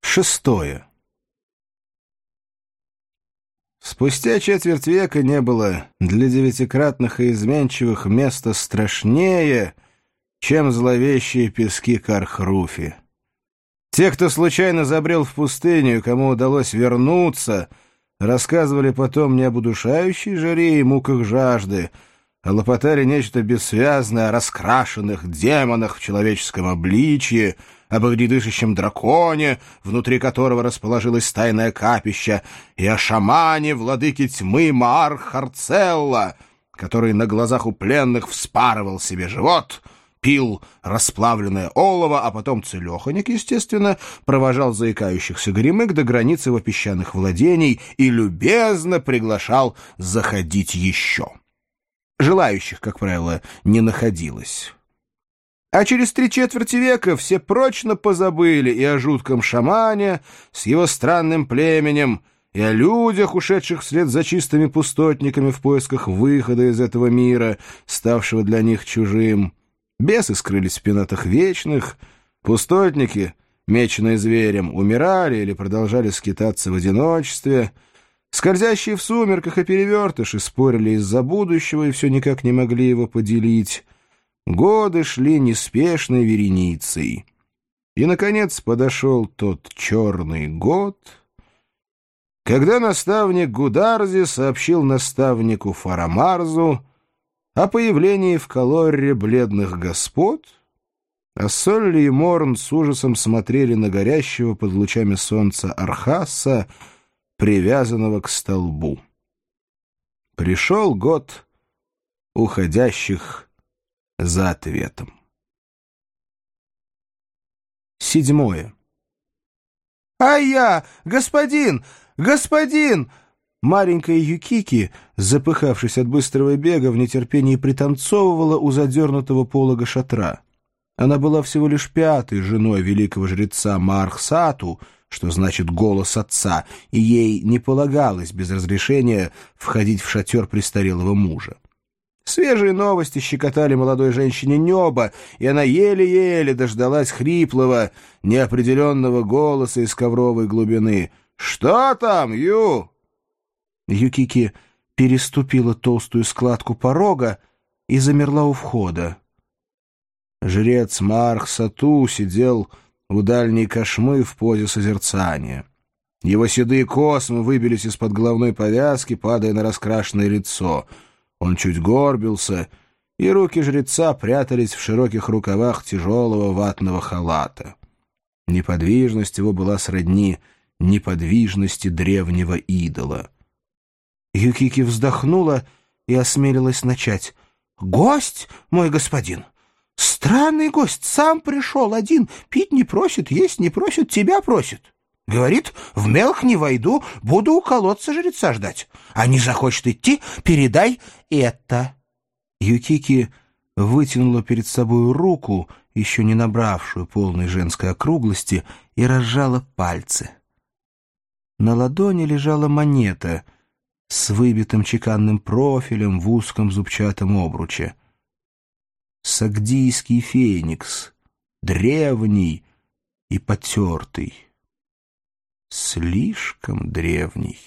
Шестое. Спустя четверть века не было для девятикратных и изменчивых места страшнее, чем зловещие пески Кархруфи. Те, кто случайно забрел в пустыню, кому удалось вернуться, рассказывали потом не об удушающей жаре и муках жажды, а лопотали нечто бессвязное о раскрашенных демонах в человеческом обличье, об огнедышащем драконе, внутри которого расположилось тайное капище, и о шамане, владыке тьмы Маар-Харцелла, который на глазах у пленных вспарывал себе живот, пил расплавленное олово, а потом целеханик, естественно, провожал заикающихся горемык до границ его песчаных владений и любезно приглашал заходить еще. Желающих, как правило, не находилось. А через 3/4 века все прочно позабыли и о жутком шамане с его странным племенем, и о людях, ушедших вслед за чистыми пустотниками в поисках выхода из этого мира, ставшего для них чужим. Бесы скрылись в пенатах вечных, пустотники, меченные зверем, умирали или продолжали скитаться в одиночестве, скользящие в сумерках и перевертыши спорили из-за будущего и все никак не могли его поделить. Годы шли неспешной вереницей. И, наконец, подошел тот черный год, когда наставник Гударзи сообщил наставнику Фарамарзу о появлении в Калорре бледных господ, а Солли и Морн с ужасом смотрели на горящего под лучами солнца Архаса, привязанного к столбу. Пришел год уходящих за ответом. Седьмое. «Ай-я! Господин! Господин!» Маленькая Юкики, запыхавшись от быстрого бега, в нетерпении пританцовывала у задернутого полога шатра. Она была всего лишь 5-й женой великого жреца Маархсату, что значит «голос отца», и ей не полагалось без разрешения входить в шатер престарелого мужа. Свежие новости щекотали молодой женщине небо, и она еле-еле дождалась хриплого, неопределенного голоса из ковровой глубины. «Что там, Ю?» Юкики переступила толстую складку порога и замерла у входа. Жрец Маархсату сидел у дальней кошмы в позе созерцания. Его седые космы выбились из-под головной повязки, падая на раскрашенное лицо. Он чуть горбился, и руки жреца прятались в широких рукавах тяжелого ватного халата. Неподвижность его была сродни неподвижности древнего идола. Юкики вздохнула и осмелилась начать. «Гость, мой господин! Странный гость, сам пришел один, пить не просит, есть не просит, тебя просит. Говорит, в мелх не войду, буду у колодца жреца ждать. А не захочет идти, передай это». Юкики вытянула перед собой руку, еще не набравшую полной женской округлости, и разжала пальцы. На ладони лежала монета с выбитым чеканным профилем в узком зубчатом обруче. Сагдийский феникс, древний и потертый. Слишком древний.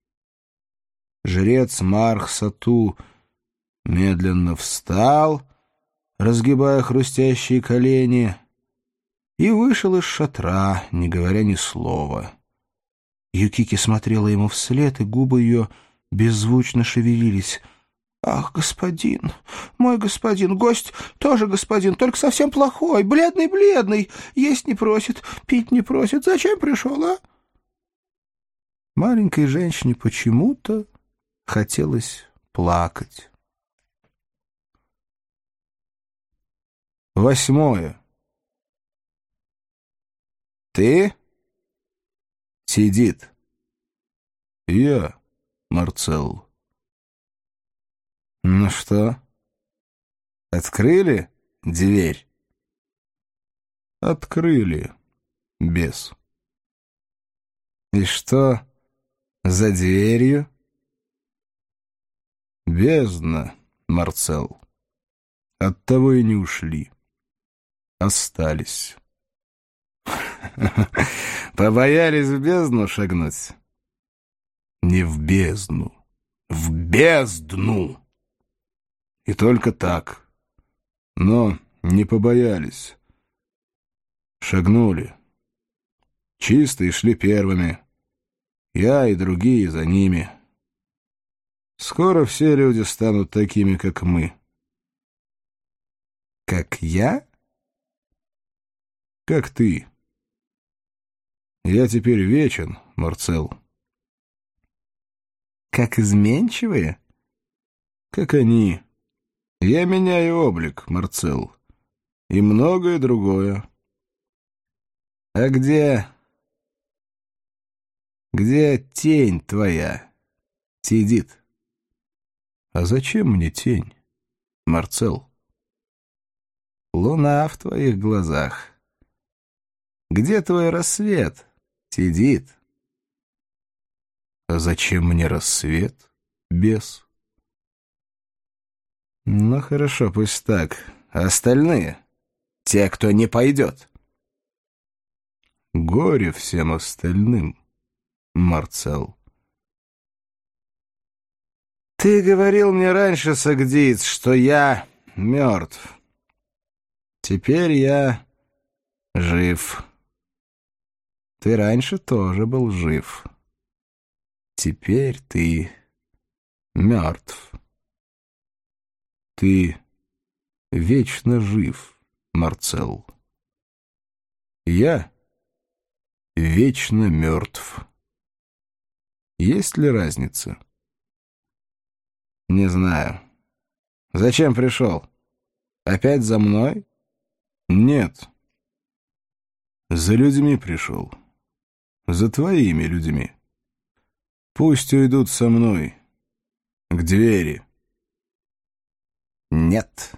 Жрец Маархсату медленно встал, разгибая хрустящие колени, и вышел из шатра, не говоря ни слова. Юкики смотрела ему вслед, и губы ее беззвучно шевелились. «Ах, господин, мой господин, гость тоже господин, только совсем плохой, бледный-бледный, есть не просит, пить не просит. Зачем пришел, а?» Маленькой женщине почему-то хотелось плакать. Восьмое. «Ты?» «Сидит». «Я, Марцелл». «Ну что, открыли дверь?» «Открыли, бес». «И что за дверью?» «Бездна, Марцелл. Оттого и не ушли. Остались». Побоялись в бездну шагнуть? Не в бездну, в бездну. И только так. Но не побоялись. Шагнули. Чистые шли первыми. Я и другие за ними. Скоро все люди станут такими, как мы. Как я? Как ты. Я теперь вечен, Марцел. Как изменчивые? Как они. Я меняю облик, Марцел. И многое другое. А где тень твоя сидит? А зачем мне тень, Марцел? Луна в твоих глазах. Где твой рассвет сидит? А зачем мне рассвет, бес? Ну, хорошо, пусть так. А остальные? Те, кто не пойдет? Горе всем остальным, Марцел. Ты говорил мне раньше, сагдиец, что я мертв. Теперь я жив. Ты раньше тоже был жив. Теперь ты мертв. Ты вечно жив, Марцел. Я вечно мертв. Есть ли разница? Не знаю. Зачем пришел? Опять за мной? Нет. За людьми пришел. За твоими людьми. Пусть уйдут со мной. К двери. Нет.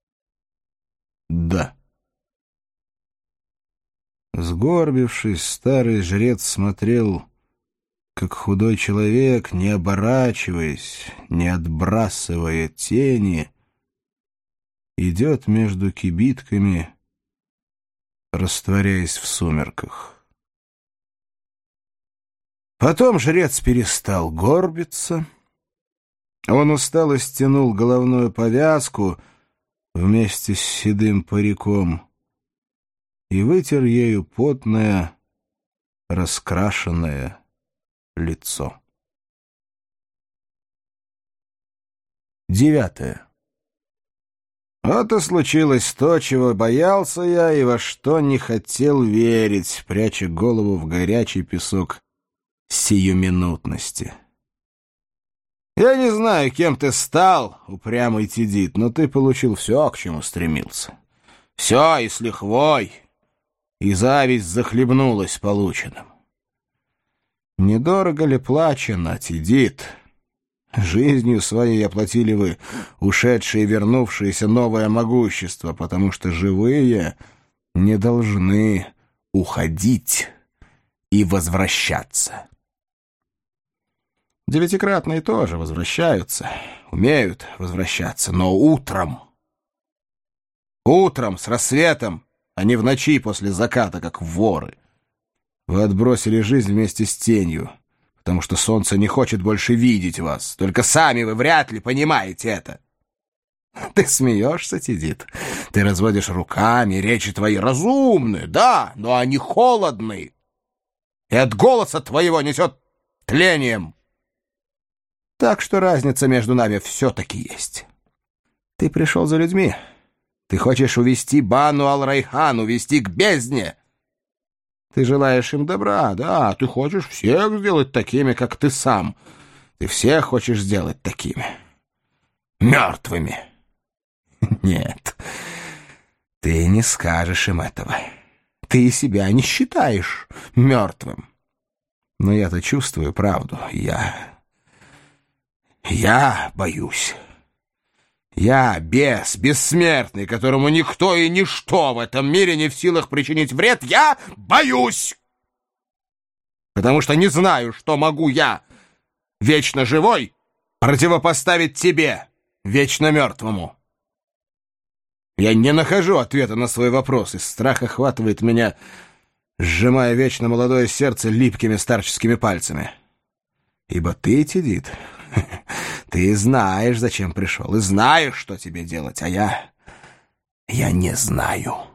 Да. Сгорбившись, старый жрец смотрел, как худой человек, не оборачиваясь, не отбрасывая тени, идет между кибитками, растворяясь в сумерках. Потом жрец перестал горбиться. Он устало стянул головную повязку вместе с седым париком и вытер ею потное, раскрашенное лицо. 9. Вот и случилось то, чего боялся я и во что не хотел верить, пряча голову в горячий песок сиюминутности. Я не знаю, кем ты стал, упрямый Тидит, но ты получил все, к чему стремился. Все и с лихвой, и зависть захлебнулась полученным. Недорого ли плачено, Тидит? Жизнью своей оплатили вы ушедшие и вернувшиеся новое могущество, потому что живые не должны уходить и возвращаться. Девятикратные тоже возвращаются, умеют возвращаться, но утром. Утром, с рассветом, а не в ночи после заката, как воры. Вы отбросили жизнь вместе с тенью, потому что солнце не хочет больше видеть вас. Только сами вы вряд ли понимаете это. Ты смеешься, Тидит? Ты разводишь руками, речи твои разумные, да, но они холодные. И от голоса твоего несет тлением. Так что разница между нами все-таки есть. Ты пришел за людьми. Ты хочешь увести Бану Ал-Райхан, увести к бездне. Ты желаешь им добра, да, ты хочешь всех сделать такими, как ты сам. Ты всех хочешь сделать такими. Мертвыми. Нет, ты не скажешь им этого. Ты себя не считаешь мертвым. Но я-то чувствую правду. Я боюсь. Я бес, бессмертный, которому никто и ничто в этом мире не в силах причинить вред. Я боюсь! Потому что не знаю, что могу я, вечно живой, противопоставить тебе, вечно мертвому. Я не нахожу ответа на свой вопрос, и страх охватывает меня сжимая вечно молодое сердце липкими старческими пальцами. Ибо ты, Тедит, ты знаешь, зачем пришел, и знаешь, что тебе делать, а я не знаю».